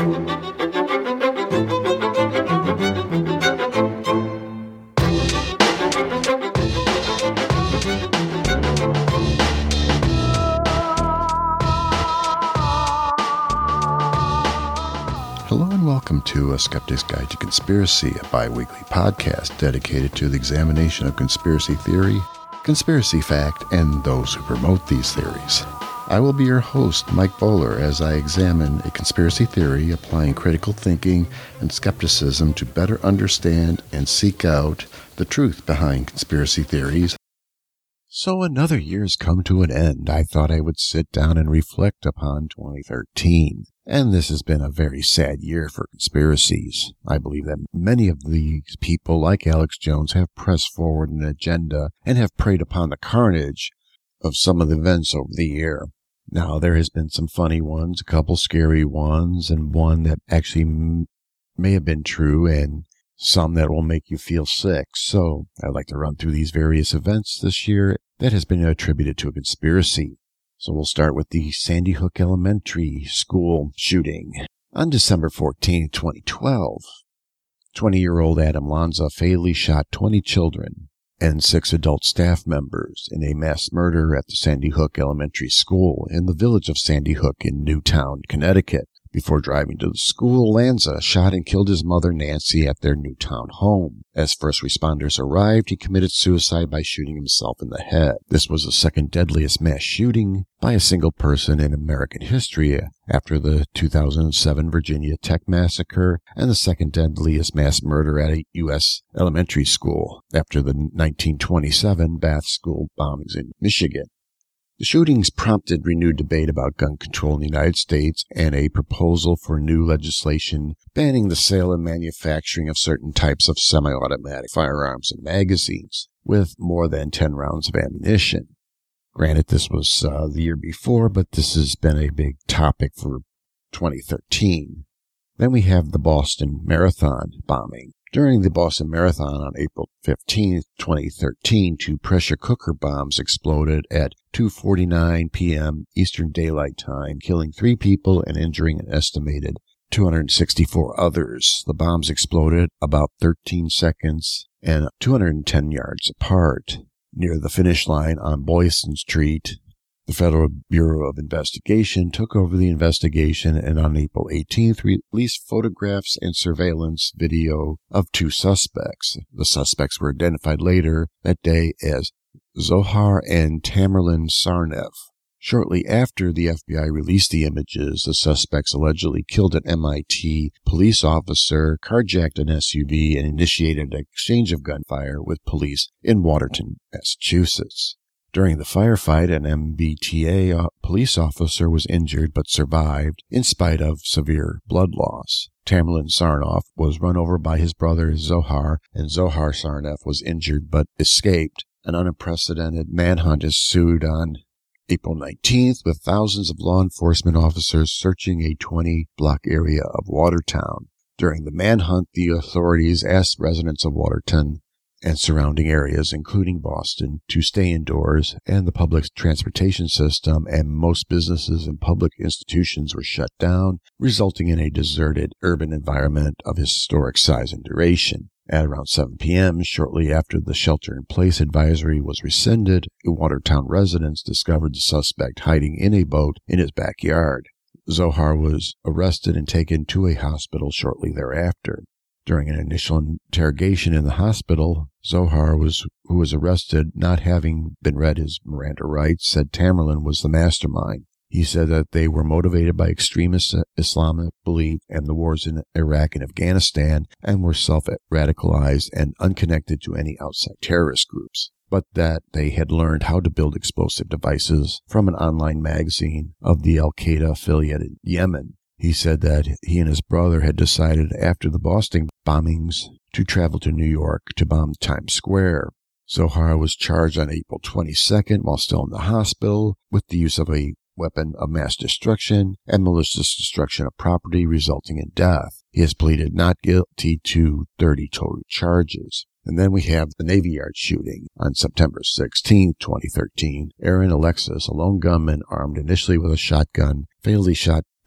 Hello and welcome to A Skeptic's Guide to Conspiracy, a bi-weekly podcast dedicated to the examination of conspiracy theory, conspiracy fact, and those who promote these theories. I will be your host, Mike Bowler, as I examine a conspiracy theory applying critical thinking and skepticism to better understand and seek out the truth behind conspiracy theories. So another year's come to an end. I thought I would sit down and reflect upon 2013. And this has been a very sad year for conspiracies. I believe that many of these people, like Alex Jones, have pressed forward an agenda and have preyed upon the carnage of some of the events over the year. Now, there has been some funny ones, a couple scary ones, and one that actually may have been true, and some that will make you feel sick. So I'd like to run through these various events this year that has been attributed to a conspiracy. So we'll start with the Sandy Hook Elementary School shooting. On December 14, 2012, 20-year-old Adam Lanza fatally shot 20 children and 6 adult staff members in a mass murder at the Sandy Hook Elementary School in the village of Sandy Hook in Newtown, Connecticut. Before driving to the school, Lanza shot and killed his mother, Nancy, at their Newtown home. As first responders arrived, he committed suicide by shooting himself in the head. This was the second deadliest mass shooting by a single person in American history after the 2007 Virginia Tech massacre and the second deadliest mass murder at a U.S. elementary school after the 1927 Bath School bombings in Michigan. The shootings prompted renewed debate about gun control in the United States and a proposal for new legislation banning the sale and manufacturing of certain types of semi-automatic firearms and magazines with more than 10 rounds of ammunition. Granted, this was the year before, but this has been a big topic for 2013. Then we have the Boston Marathon bombing. During the Boston Marathon on April 15, 2013, 2 pressure cooker bombs exploded at 2:49 p.m. Eastern Daylight Time, killing 3 people and injuring an estimated 264 others. The bombs exploded about 13 seconds and 210 yards apart. Near the finish line on Boylston Street, the Federal Bureau of Investigation took over the investigation and on April 18th released photographs and surveillance video of 2 suspects. The suspects were identified later that day as Zohar and Tamerlan Tsarnaev. Shortly after the FBI released the images, the suspects allegedly killed an MIT police officer, carjacked an SUV, and initiated an exchange of gunfire with police in Watertown, Massachusetts. During the firefight, an MBTA police officer was injured but survived in spite of severe blood loss. Tamerlan Tsarnaev was run over by his brother Zohar, and Zohar Tsarnaev was injured but escaped. An unprecedented manhunt ensued on April 19th, with thousands of law enforcement officers searching a 20-block area of Watertown. During the manhunt, the authorities asked residents of Watertown and surrounding areas, including Boston, to stay indoors, and the public transportation system and most businesses and public institutions were shut down, resulting in a deserted urban environment of historic size and duration. At around 7 p.m., shortly after the shelter-in-place advisory was rescinded, Watertown residents discovered the suspect hiding in a boat in his backyard. Zohar was arrested and taken to a hospital shortly thereafter. During an initial interrogation in the hospital, Zohar, who was arrested not having been read his Miranda rights, said Tamerlan was the mastermind. He said that they were motivated by extremist Islamic belief and the wars in Iraq and Afghanistan and were self-radicalized and unconnected to any outside terrorist groups, but that they had learned how to build explosive devices from an online magazine of the Al-Qaeda affiliate in Yemen. He said that he and his brother had decided after the Boston bombings to travel to New York to bomb Times Square. Zohar was charged on April 22nd while still in the hospital with the use of a weapon of mass destruction and malicious destruction of property resulting in death. He has pleaded not guilty to 30 total charges. And then we have the Navy Yard shooting on September 16, 2013. Aaron Alexis, a lone gunman armed initially with a shotgun, fatally shot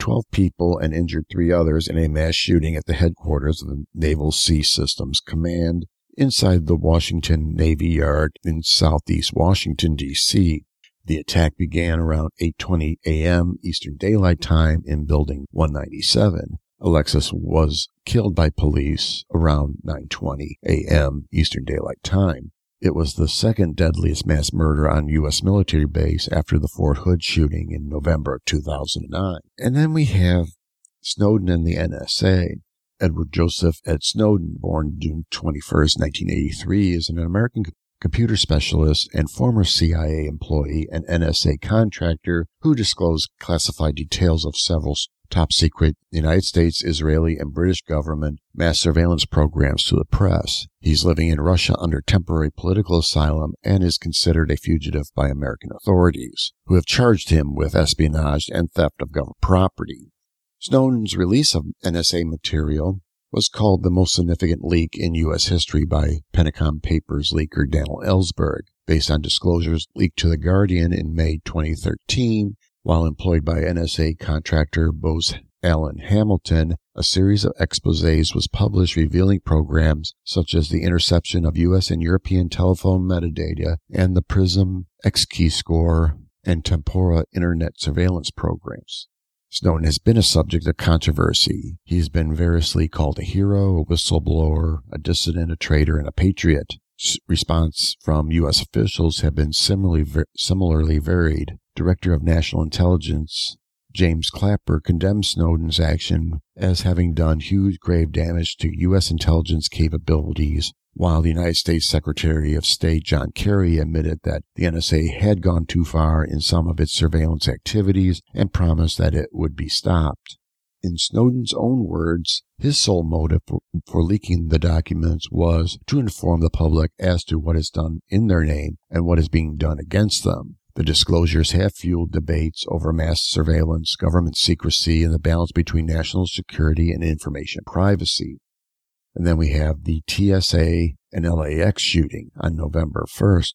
12 people and injured 3 others in a mass shooting at the headquarters of the Naval Sea Systems Command inside the Washington Navy Yard in southeast Washington, D.C. The attack began around 8:20 a.m. Eastern Daylight Time in Building 197. Alexis was killed by police around 9:20 a.m. Eastern Daylight Time. It was the second deadliest mass murder on U.S. military base after the Fort Hood shooting in November of 2009. And then we have Snowden and the NSA. Edward Joseph Ed Snowden, born June 21st, 1983, is an American computer specialist and former CIA employee and NSA contractor who disclosed classified details of several top-secret United States, Israeli, and British government mass surveillance programs to the press. He's living in Russia under temporary political asylum and is considered a fugitive by American authorities, who have charged him with espionage and theft of government property. Snowden's release of NSA material was called the most significant leak in U.S. history by Pentagon Papers leaker Daniel Ellsberg, based on disclosures leaked to The Guardian in May 2013. While employed by NSA contractor Bose Allen Hamilton, a series of exposés was published revealing programs such as the interception of U.S. and European telephone metadata and the PRISM, XKeyscore, and Tempora internet surveillance programs. Snowden has been a subject of controversy. He's been variously called a hero, a whistleblower, a dissident, a traitor, and a patriot. Response from U.S. officials have been similarly varied. Director of National Intelligence James Clapper condemned Snowden's action as having done huge grave damage to U.S. intelligence capabilities, while the United States Secretary of State John Kerry admitted that the NSA had gone too far in some of its surveillance activities and promised that it would be stopped. In Snowden's own words, his sole motive for leaking the documents was to inform the public as to what is done in their name and what is being done against them. The disclosures have fueled debates over mass surveillance, government secrecy, and the balance between national security and information privacy. And then we have the TSA and LAX shooting on November 1st,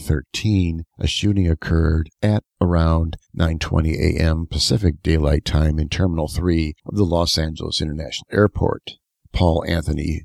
2013. A shooting occurred at around 9:20 a.m. Pacific Daylight Time in Terminal 3 of the Los Angeles International Airport. Paul Anthony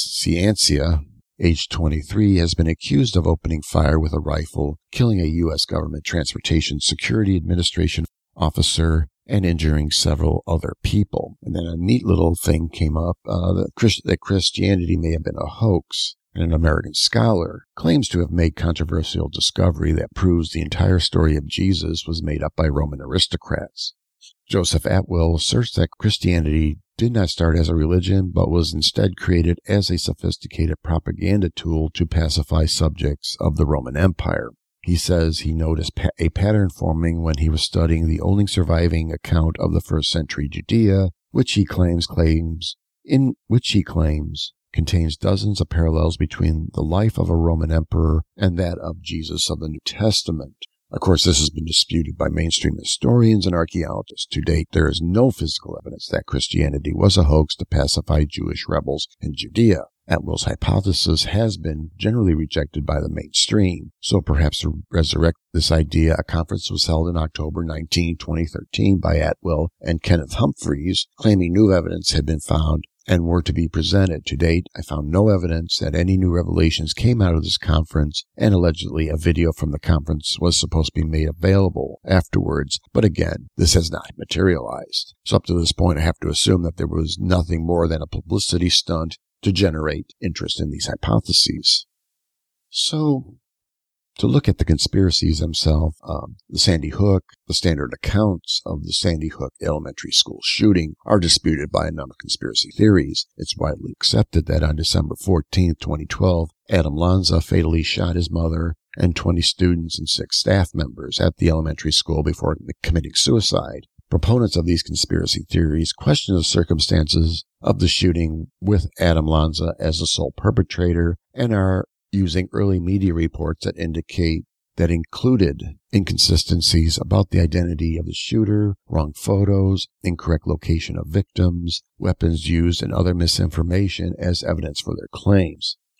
Ciancia, age 23, has been accused of opening fire with a rifle, killing a U.S. government Transportation Security Administration officer and injuring several other people. And then a neat little thing came up that Christianity may have been a hoax. And an American scholar claims to have made controversial discovery that proves the entire story of Jesus was made up by Roman aristocrats. Joseph Atwill asserts that Christianity did not start as a religion, but was instead created as a sophisticated propaganda tool to pacify subjects of the Roman Empire. He says he noticed a pattern forming when he was studying the only surviving account of the first century Judea, which he claims contains dozens of parallels between the life of a Roman emperor and that of Jesus of the New Testament. Of course, this has been disputed by mainstream historians and archaeologists. To date, there is no physical evidence that Christianity was a hoax to pacify Jewish rebels in Judea. Atwill's hypothesis has been generally rejected by the mainstream. So perhaps to resurrect this idea, a conference was held in October 19, 2013 by Atwill and Kenneth Humphreys, claiming new evidence had been found and were to be presented. To date, I found no evidence that any new revelations came out of this conference, and allegedly a video from the conference was supposed to be made available afterwards. But again, this has not materialized. So up to this point, I have to assume that there was nothing more than a publicity stunt to generate interest in these hypotheses. So, to look at the conspiracies themselves, the Sandy Hook, the standard accounts of the Sandy Hook elementary school shooting are disputed by a number of conspiracy theories. It's widely accepted that on December 14, 2012, Adam Lanza fatally shot his mother and 20 students and 6 staff members at the elementary school before committing suicide. Proponents of these conspiracy theories question the circumstances of the shooting with Adam Lanza as the sole perpetrator and are using early media reports that included inconsistencies about the identity of the shooter, wrong photos, incorrect location of victims, weapons used, and other misinformation as evidence for their claims.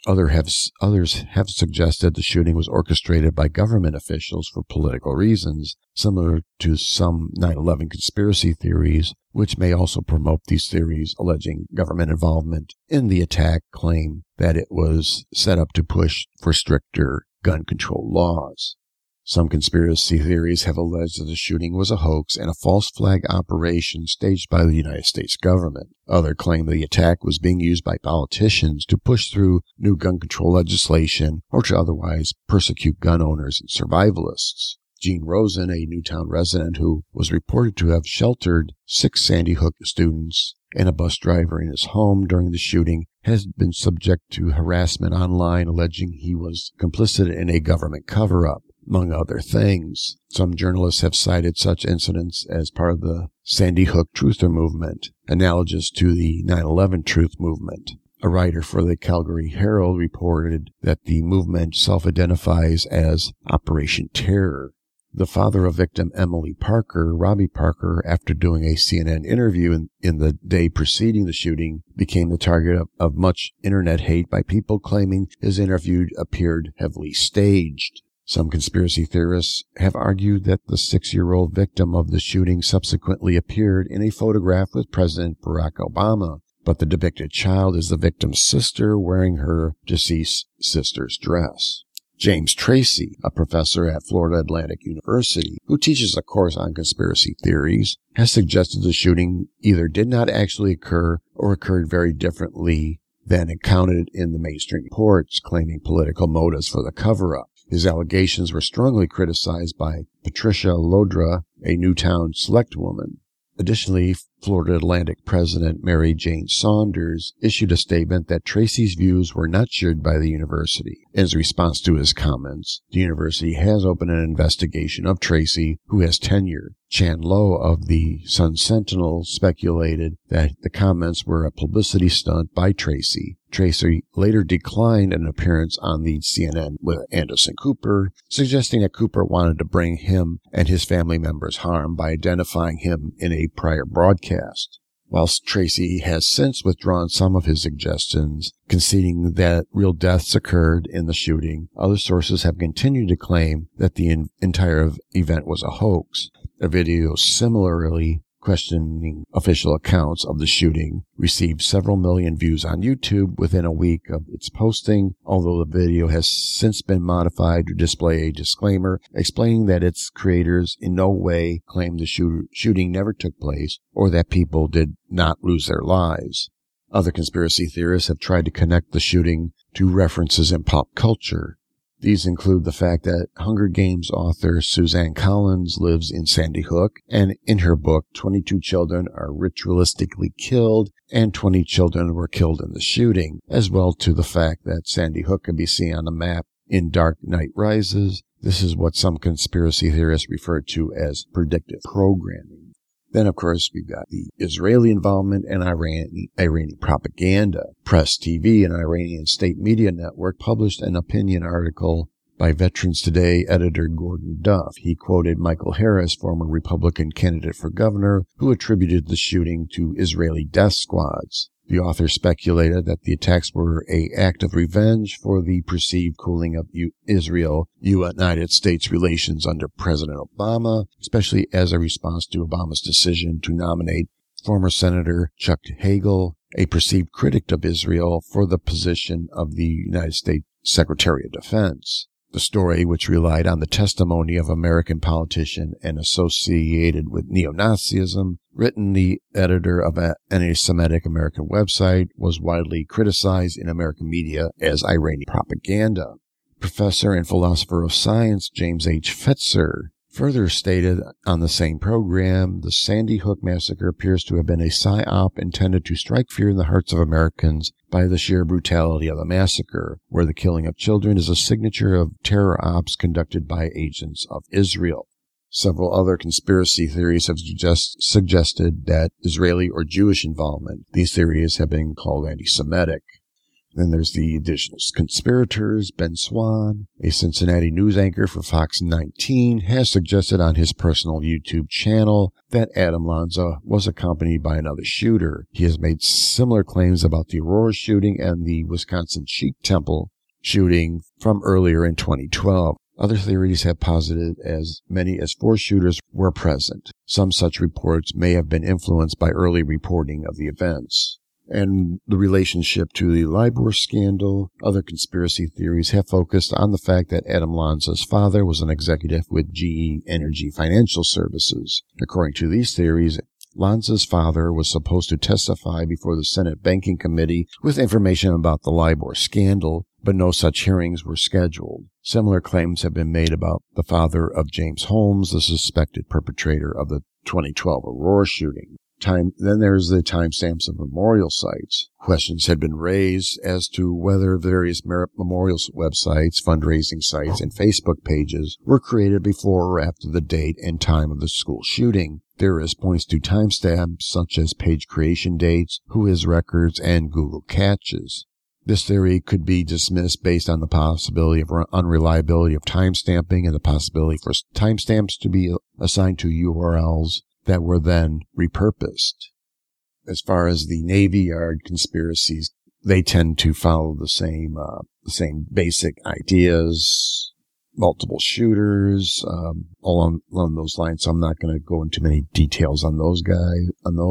Others have suggested the shooting was orchestrated by government officials for political reasons, similar to some 9/11 conspiracy theories, which may also promote these theories alleging government involvement in the attack, claim that it was set up to push for stricter gun control laws. Some conspiracy theories have alleged that the shooting was a hoax and a false flag operation staged by the United States government. Others claim the attack was being used by politicians to push through new gun control legislation or to otherwise persecute gun owners and survivalists. Gene Rosen, a Newtown resident who was reported to have sheltered 6 Sandy Hook students and a bus driver in his home during the shooting, has been subject to harassment online, alleging he was complicit in a government cover-up. Among other things, some journalists have cited such incidents as part of the Sandy Hook Truther movement, analogous to the 9/11 Truth movement. A writer for the Calgary Herald reported that the movement self-identifies as Operation Terror. The father of victim Emily Parker, Robbie Parker, after doing a CNN interview in the day preceding the shooting, became the target of much internet hate by people claiming his interview appeared heavily staged. Some conspiracy theorists have argued that the 6-year-old victim of the shooting subsequently appeared in a photograph with President Barack Obama, but the depicted child is the victim's sister wearing her deceased sister's dress. James Tracy, a professor at Florida Atlantic University who teaches a course on conspiracy theories, has suggested the shooting either did not actually occur or occurred very differently than accounted in the mainstream reports, claiming political motives for the cover-up. His allegations were strongly criticized by Patricia Lodra, a Newtown select woman. Additionally, Florida Atlantic President Mary Jane Saunders issued a statement that Tracy's views were not shared by the university. As a response to his comments, the university has opened an investigation of Tracy, who has tenure. Chan Lowe of the Sun-Sentinel speculated that the comments were a publicity stunt by Tracy. Tracy later declined an appearance on the CNN with Anderson Cooper, suggesting that Cooper wanted to bring him and his family members harm by identifying him in a prior broadcast. Whilst Tracy has since withdrawn some of his suggestions, conceding that real deaths occurred in the shooting, other sources have continued to claim that the entire event was a hoax. A video similarly questioning official accounts of the shooting received several million views on YouTube within a week of its posting, although the video has since been modified to display a disclaimer explaining that its creators in no way claim the shooting never took place or that people did not lose their lives. Other conspiracy theorists have tried to connect the shooting to references in pop culture. These include the fact that Hunger Games author Suzanne Collins lives in Sandy Hook, and in her book, 22 children are ritualistically killed, and 20 children were killed in the shooting, as well to the fact that Sandy Hook can be seen on the map in Dark Knight Rises. This is what some conspiracy theorists refer to as predictive programming. Then, of course, we've got the Israeli involvement and Iranian propaganda. Press TV, an Iranian state media network, published an opinion article by Veterans Today editor Gordon Duff. He quoted Michael Harris, former Republican candidate for governor, who attributed the shooting to Israeli death squads. The author speculated that the attacks were an act of revenge for the perceived cooling of Israel-United States relations under President Obama, especially as a response to Obama's decision to nominate former Senator Chuck Hagel, a perceived critic of Israel, for the position of the United States Secretary of Defense. The story, which relied on the testimony of American politician and associated with neo-Nazism, written the editor of an anti-Semitic American website, was widely criticized in American media as Iranian propaganda. Professor and philosopher of science James H. Fetzer further stated on the same program, the Sandy Hook massacre appears to have been a psyop intended to strike fear in the hearts of Americans by the sheer brutality of the massacre, where the killing of children is a signature of terror ops conducted by agents of Israel. Several other conspiracy theories have suggested that Israeli or Jewish involvement. These theories have been called anti-Semitic. Then there's the additional conspirators. Ben Swan, a Cincinnati news anchor for Fox 19, has suggested on his personal YouTube channel that Adam Lanza was accompanied by another shooter. He has made similar claims about the Aurora shooting and the Wisconsin Sikh Temple shooting from earlier in 2012. Other theories have posited as many as 4 shooters were present. Some such reports may have been influenced by early reporting of the events. And the relationship to the LIBOR scandal, other conspiracy theories have focused on the fact that Adam Lanza's father was an executive with GE Energy Financial Services. According to these theories, Lanza's father was supposed to testify before the Senate Banking Committee with information about the LIBOR scandal, but no such hearings were scheduled. Similar claims have been made about the father of James Holmes, the suspected perpetrator of the 2012 Aurora shooting. Then there's the timestamps of memorial sites. Questions had been raised as to whether various memorial websites, fundraising sites, and Facebook pages were created before or after the date and time of the school shooting. Theorist points to timestamps such as page creation dates, Whois records, and Google caches. This theory could be dismissed based on the possibility of unreliability of timestamping and the possibility for timestamps to be assigned to URLs that were then repurposed. As far as the Navy Yard conspiracies, they tend to follow the same basic ideas, multiple shooters, all along those lines. So I'm not going to go into many details on those guys,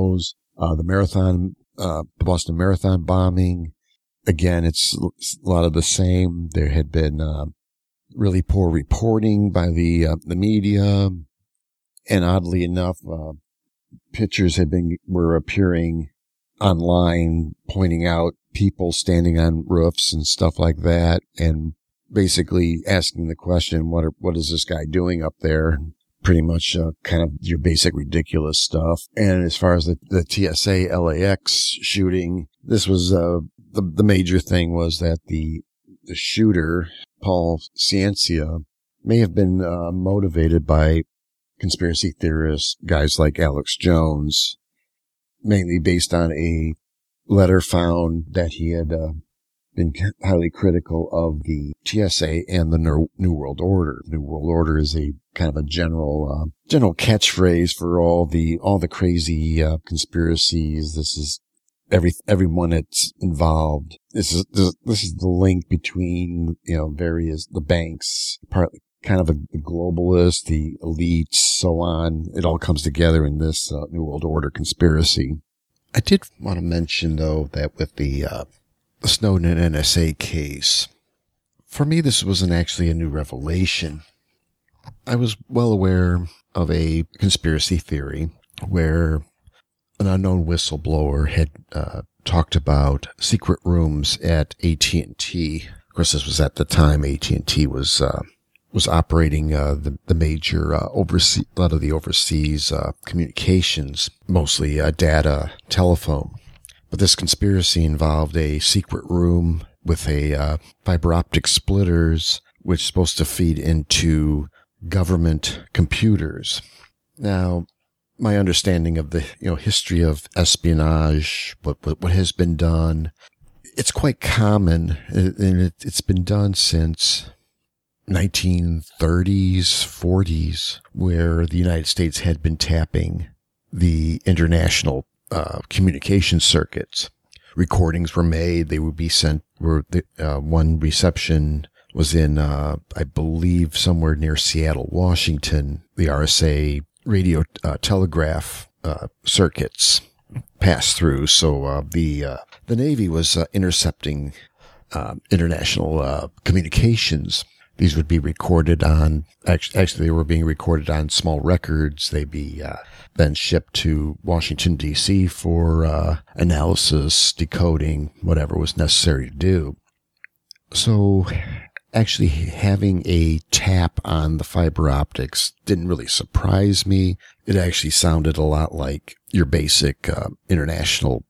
the Boston Marathon bombing. Again, it's a lot of the same. There had been, really poor reporting by the media. And oddly enough, pictures were appearing online pointing out people standing on roofs and stuff like that, and basically asking the question, what is this guy doing up there? Pretty much kind of your basic ridiculous stuff. And as far as the TSA LAX shooting, this was the major thing was that the shooter, Paul Ciancia, may have been motivated by conspiracy theorists, guys like Alex Jones, mainly based on a letter found that he had been highly critical of the TSA and the New World Order. New World Order is a kind of a general catchphrase for all the crazy conspiracies. This is everyone that's involved. This is the link between the banks, partly kind of the globalists, the elites, so on. It all comes together in this New World Order conspiracy. I did want to mention, though, that with the Snowden NSA case, for me, this wasn't actually a new revelation. I was well aware of a conspiracy theory where an unknown whistleblower had talked about secret rooms at AT&T. Of course, this was at the time AT&T was operating the major a lot of the overseas communications, mostly data, telephone. But this conspiracy involved a secret room with a fiber optic splitters, which is supposed to feed into government computers. Now, my understanding of the history of espionage, what has been done, it's quite common, and it's been done since 1930s, 40s, where the United States had been tapping the international communication circuits. Recordings were made. They would be sent. One reception was in, I believe, somewhere near Seattle, Washington. The RSA radio telegraph circuits passed through. So the Navy was intercepting international communications. These would be recorded on, actually they were being recorded on small records. They'd be then shipped to Washington, D.C. for analysis, decoding, whatever was necessary to do. So actually having a tap on the fiber optics didn't really surprise me. It actually sounded a lot like your basic international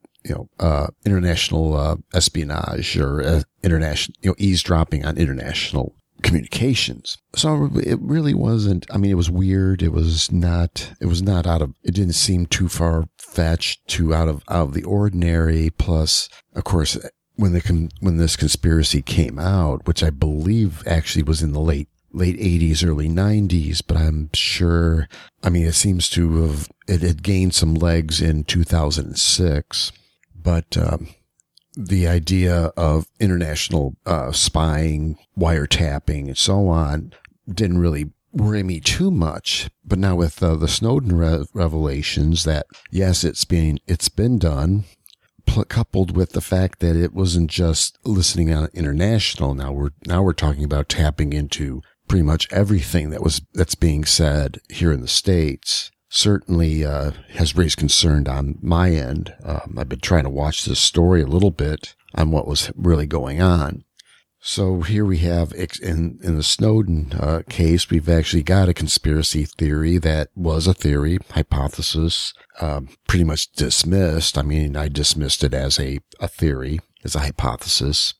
espionage or international, eavesdropping on international communications. So it really wasn't, it was weird. It didn't seem too far-fetched, too out of the ordinary. Plus, of course, when this conspiracy came out, which I believe actually was in the late 80s, early 90s, but I'm sure, it seems to have, it had gained some legs in 2006, but the idea of international spying, wiretapping, and so on didn't really worry me too much. But now with the Snowden revelations that, yes, it's been done, coupled with the fact that it wasn't just listening on international. Now we're talking about tapping into pretty much everything that's being said here in the States. Certainly has raised concern on my end. I've been trying to watch this story a little bit on what was really going on. So here we have, in the Snowden case, we've actually got a conspiracy theory that was a theory, hypothesis, pretty much dismissed. I dismissed it as a theory, as a hypothesis,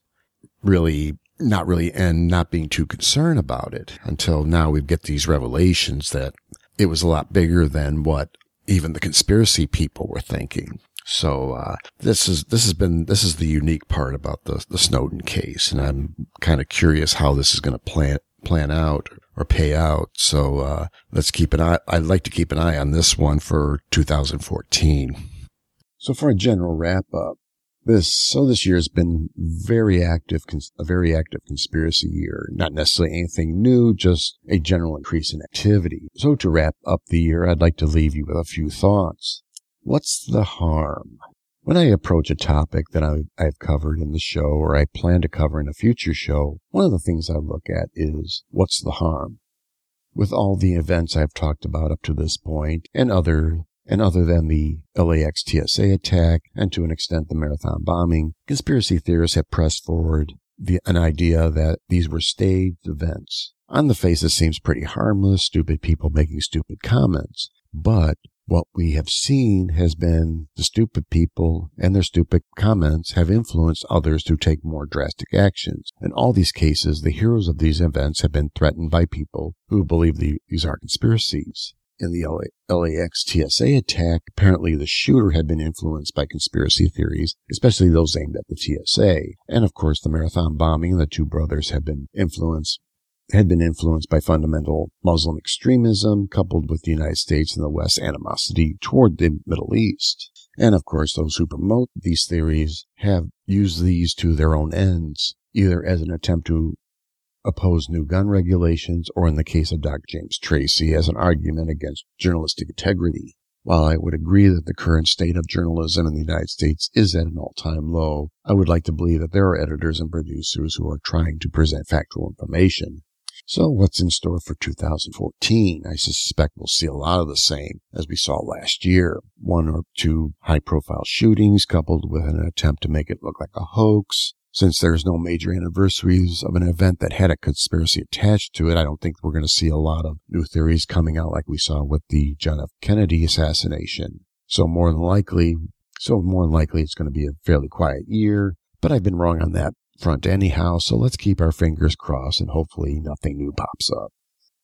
and not being too concerned about it until now we get these revelations that it was a lot bigger than what even the conspiracy people were thinking. So this is the unique part about the Snowden case, and I'm kind of curious how this is going to plan out or pay out. So let's keep an eye. I'd like to keep an eye on this one for 2014. So for a general wrap up, this year has been a very active conspiracy year. Not necessarily anything new, just a general increase in activity. So to wrap up the year, I'd like to leave you with a few thoughts. What's the harm? When I approach a topic that I've covered in the show or I plan to cover in a future show, one of the things I look at is what's the harm? With all the events I've talked about up to this point, and other than the LAX TSA attack, and to an extent the Marathon bombing, conspiracy theorists have pressed forward an idea that these were staged events. On the face, it seems pretty harmless, stupid people making stupid comments. But what we have seen has been the stupid people and their stupid comments have influenced others to take more drastic actions. In all these cases, the heroes of these events have been threatened by people who believe these are conspiracies. In the LAX TSA attack, apparently the shooter had been influenced by conspiracy theories, especially those aimed at the TSA. And of course, the Marathon bombing, the two brothers had been influenced by fundamental Muslim extremism, coupled with the United States and the West's animosity toward the Middle East. And of course, those who promote these theories have used these to their own ends, either as an attempt to oppose new gun regulations, or in the case of Dr. James Tracy, as an argument against journalistic integrity. While I would agree that the current state of journalism in the United States is at an all-time low, I would like to believe that there are editors and producers who are trying to present factual information. So what's in store for 2014? I suspect we'll see a lot of the same as we saw last year. One or two high-profile shootings coupled with an attempt to make it look like a hoax. Since there's no major anniversaries of an event that had a conspiracy attached to it, I don't think we're going to see a lot of new theories coming out like we saw with the John F. Kennedy assassination. So more than likely it's going to be a fairly quiet year, but I've been wrong on that front anyhow, so let's keep our fingers crossed and hopefully nothing new pops up.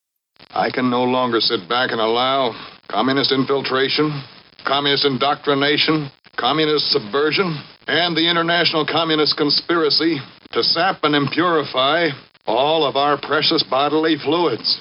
I can no longer sit back and allow communist infiltration, communist indoctrination, communist subversion, and the international communist conspiracy to sap and impurify all of our precious bodily fluids.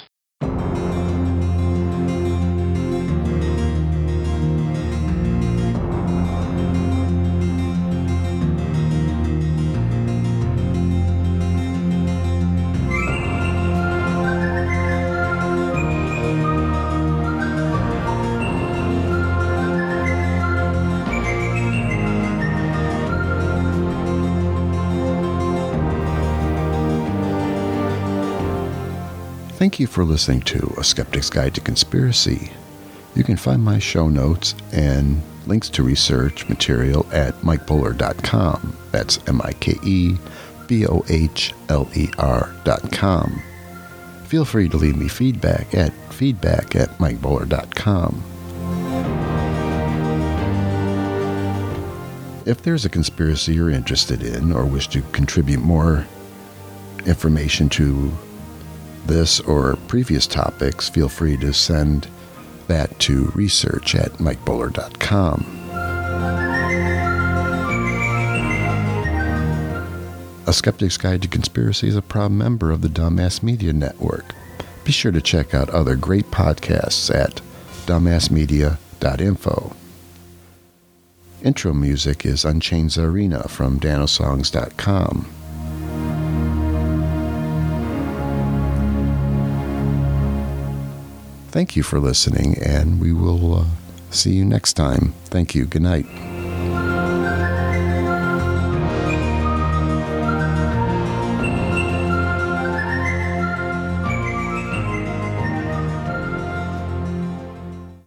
Thank you for listening to A Skeptic's Guide to Conspiracy. You can find my show notes and links to research material at mikebohler.com. That's MikeBohler.com. Feel free to leave me feedback at mikebohler.com. If there's a conspiracy you're interested in or wish to contribute more information to this or previous topics, feel free to send that to research@mikebohler.com. A Skeptic's Guide to Conspiracy is a proud member of the Dumbass Media Network. Be sure to check out other great podcasts at dumbassmedia.info. Intro music is Unchained Tsarina from danosongs.com. Thank you for listening, and we will see you next time. Thank you. Good night.